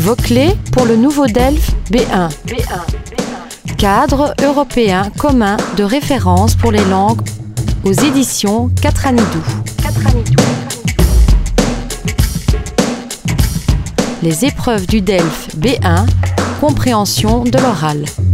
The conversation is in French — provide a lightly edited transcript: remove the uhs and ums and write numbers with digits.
Vos clés pour le nouveau DELF B1. Cadre européen commun de référence pour les langues aux éditions Katranidou. Les épreuves du DELF B1, compréhension de l'oral.